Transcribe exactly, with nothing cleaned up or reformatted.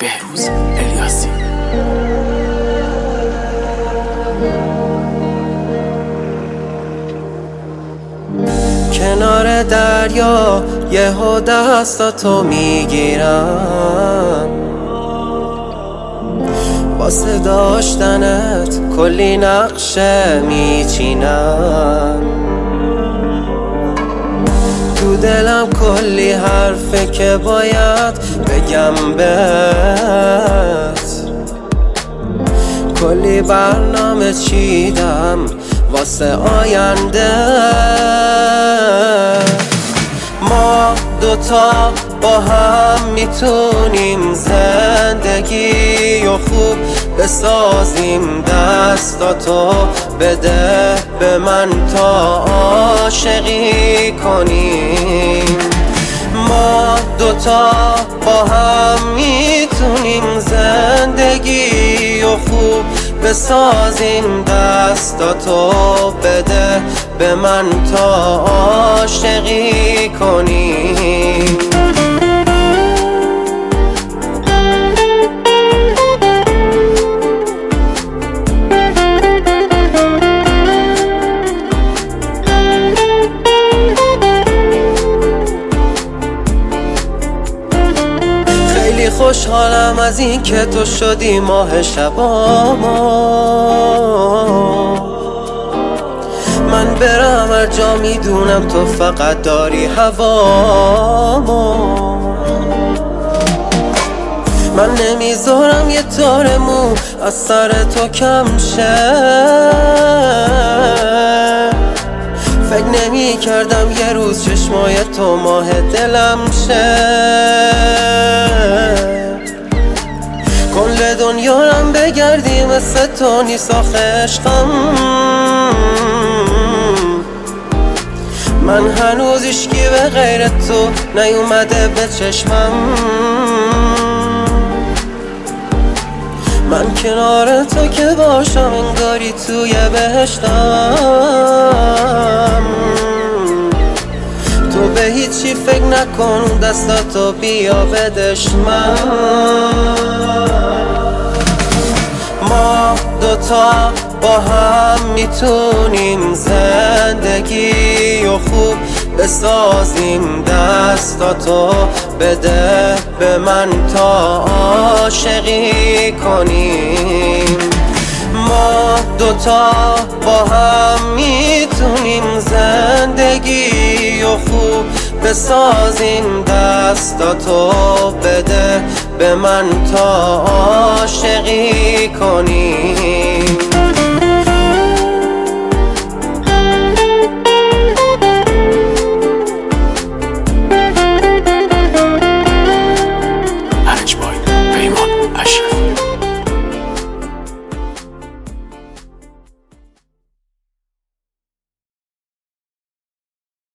بهروز الیاسی. کنار دریا یهو دستاتو میگیرم، واسه داشتنت کلی نقشه میچینم. تو دلم کلی حرفه که باید بگم بهت، کلی برنامه چیدم واسه آینده. ما دوتا با هم میتونیم زندگی و خوب بسازیم، دستاتو بده به من تا عاشقی کنیم. ما دوتا با هم میتونیم زندگی و خوب بسازیم، دستاتو بده به من تا عاشقی کنیم. خیلی خوشحالم از این که تو شدی ماه شبامو. من برم هر جا میدونم تو فقط داری هوامو. من نمیذارم یه تار مو از سر تو کم شه، فکر نمی کردم یه روز چشمای تو ماه دلم شه. کل دنیارم بگردی مثل تو نیست آخه عشقم. من هنوز هیچکی به غیر تو نیومده به چشمم. من کنار تو که باشم انگاری توی بهشتم. تو به هیچی فکر نکن، دستاتو بیا بدش من. ما دوتا با هم میتونیم زندگی و خوب بسازیم، دستاتو بده به من تا عاشقی کنیم. ما دوتا با هم میتونیم زندگی و خوب بسازیم، دستاتو بده به من تا عاشقی کنیم.